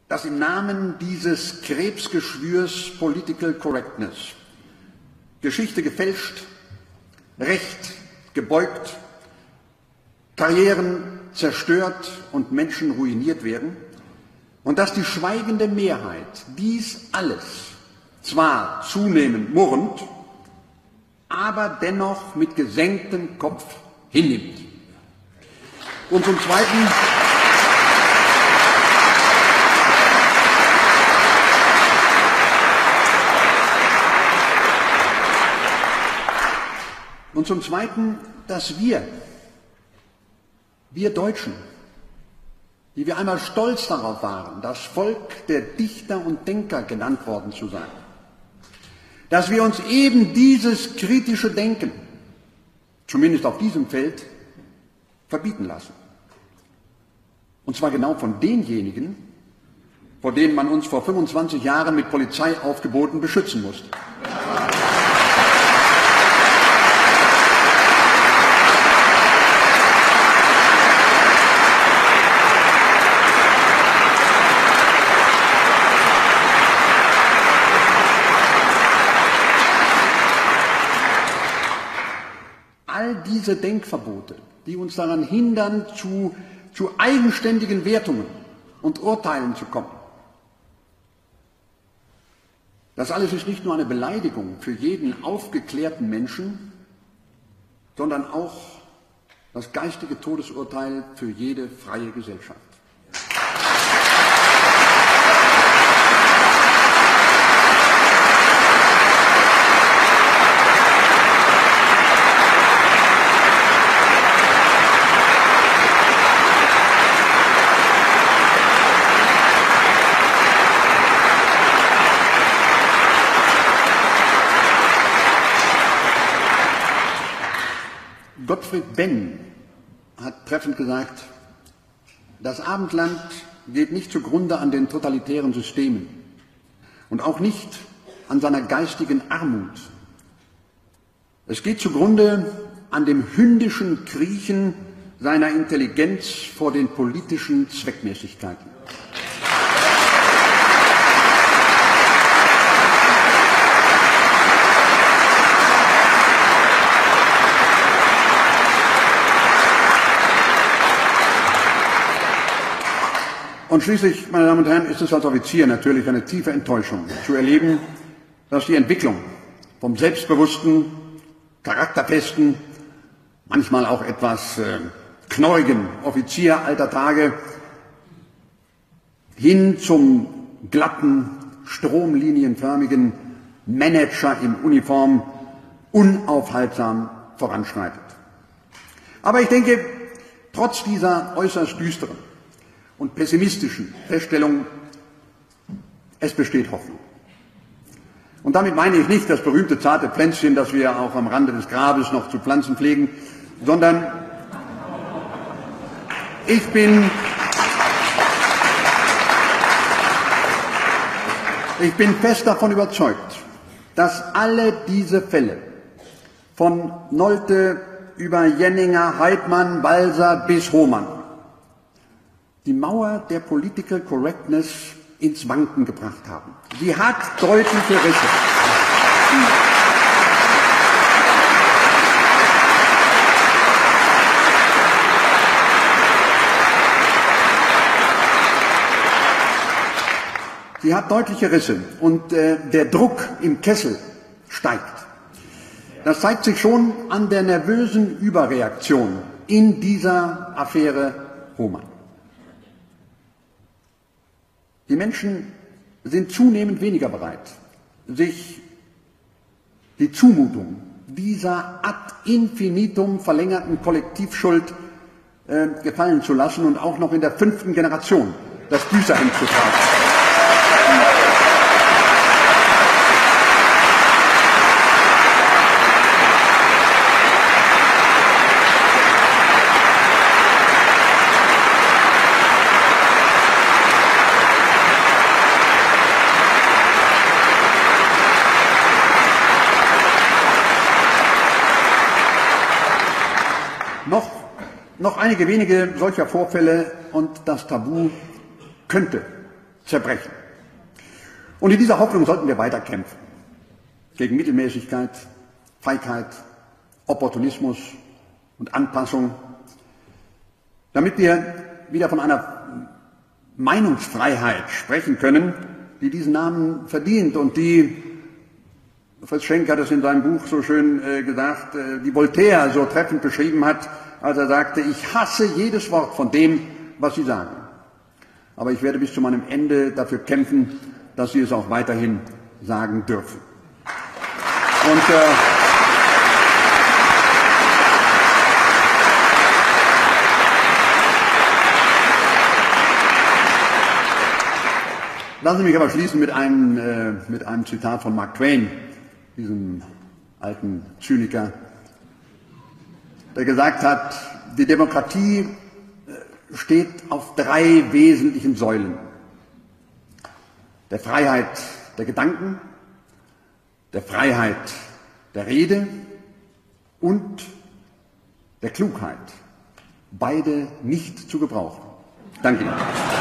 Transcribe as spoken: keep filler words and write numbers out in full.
dass im Namen dieses Krebsgeschwürs Political Correctness Geschichte gefälscht, Recht gebeugt, Karrieren zerstört und Menschen ruiniert werden und dass die schweigende Mehrheit dies alles zwar zunehmend murrend, aber dennoch mit gesenktem Kopf hinnimmt. Und zum Zweiten Und zum Zweiten, dass wir, wir Deutschen, die wir einmal stolz darauf waren, das Volk der Dichter und Denker genannt worden zu sein, dass wir uns eben dieses kritische Denken, zumindest auf diesem Feld, verbieten lassen. Und zwar genau von denjenigen, vor denen man uns vor fünfundzwanzig Jahren mit Polizeiaufgeboten beschützen musste. All diese Denkverbote, die uns daran hindern, zu, zu eigenständigen Wertungen und Urteilen zu kommen, das alles ist nicht nur eine Beleidigung für jeden aufgeklärten Menschen, sondern auch das geistige Todesurteil für jede freie Gesellschaft. Gottfried Benn hat treffend gesagt, das Abendland geht nicht zugrunde an den totalitären Systemen und auch nicht an seiner geistigen Armut. Es geht zugrunde an dem hündischen Kriechen seiner Intelligenz vor den politischen Zweckmäßigkeiten. Und schließlich, meine Damen und Herren, ist es als Offizier natürlich eine tiefe Enttäuschung zu erleben, dass die Entwicklung vom selbstbewussten, charakterfesten, manchmal auch etwas äh, knorrigen Offizier alter Tage hin zum glatten, stromlinienförmigen Manager in Uniform unaufhaltsam voranschreitet. Aber ich denke, trotz dieser äußerst düsteren und pessimistischen Feststellung, es besteht Hoffnung. Und damit meine ich nicht das berühmte zarte Pflänzchen, das wir auch am Rande des Grabes noch zu pflanzen pflegen, sondern ich bin, ich bin fest davon überzeugt, dass alle diese Fälle von Nolte über Jenninger, Heidmann, Balser bis Hohmann die Mauer der Political Correctness ins Wanken gebracht haben. Sie hat deutliche Risse. Sie hat deutliche Risse und äh, der Druck im Kessel steigt. Das zeigt sich schon an der nervösen Überreaktion in dieser Affäre Hohmann. Die Menschen sind zunehmend weniger bereit, sich die Zumutung dieser ad infinitum verlängerten Kollektivschuld äh, gefallen zu lassen und auch noch in der fünften Generation das Büßerhemd zu tragen. Noch, noch einige wenige solcher Vorfälle und das Tabu könnte zerbrechen. Und in dieser Hoffnung sollten wir weiter kämpfen. Gegen Mittelmäßigkeit, Feigheit, Opportunismus und Anpassung, damit wir wieder von einer Meinungsfreiheit sprechen können, die diesen Namen verdient und die, Fritz Schenk hat es in seinem Buch so schön äh, gesagt, äh, die Voltaire so treffend beschrieben hat, als er sagte, ich hasse jedes Wort von dem, was Sie sagen. Aber ich werde bis zu meinem Ende dafür kämpfen, dass Sie es auch weiterhin sagen dürfen. Und äh, lassen Sie mich aber schließen mit einem, äh, mit einem Zitat von Mark Twain, diesem alten Zyniker, der gesagt hat, die Demokratie steht auf drei wesentlichen Säulen: der Freiheit der Gedanken, der Freiheit der Rede und der Klugheit, beide nicht zu gebrauchen. Danke Ihnen.